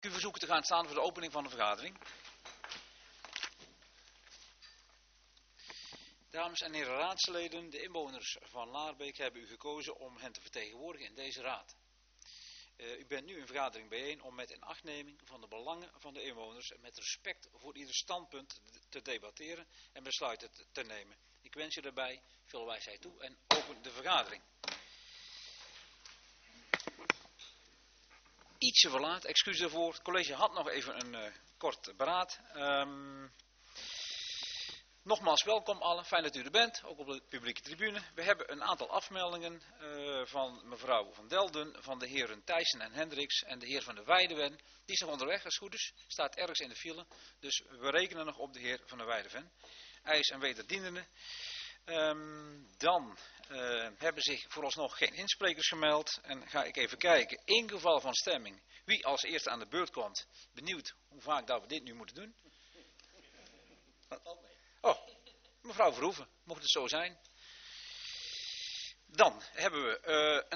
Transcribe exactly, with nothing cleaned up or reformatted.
Ik u verzoeken te gaan staan voor de opening van de vergadering. Dames en heren raadsleden, de inwoners van Laarbeek hebben u gekozen om hen te vertegenwoordigen in deze raad. Uh, u bent nu in vergadering bijeen om met inachtneming van de belangen van de inwoners en met respect voor ieder standpunt te debatteren en besluiten te, te nemen. Ik wens je daarbij veel wijsheid toe en open de vergadering. Ietsje verlaat, excuus daarvoor. Het college had nog even een uh, kort beraad. Um, Nogmaals welkom allen, fijn dat u er bent, ook op de publieke tribune. We hebben een aantal afmeldingen uh, van mevrouw Van Delden, van de heren Thijssen en Hendricks en de heer Van der Weideven. Die is nog onderweg, als het goed is, staat ergens in de file, dus we rekenen nog op de heer Van der Weideven. Eis en wederdienende. Um, dan uh, hebben zich vooralsnog geen insprekers gemeld en ga ik even kijken. In geval van stemming, wie als eerste aan de beurt komt, benieuwd hoe vaak dat we dit nu moeten doen. Oh, mevrouw Verhoeven, mocht het zo zijn. Dan hebben we uh,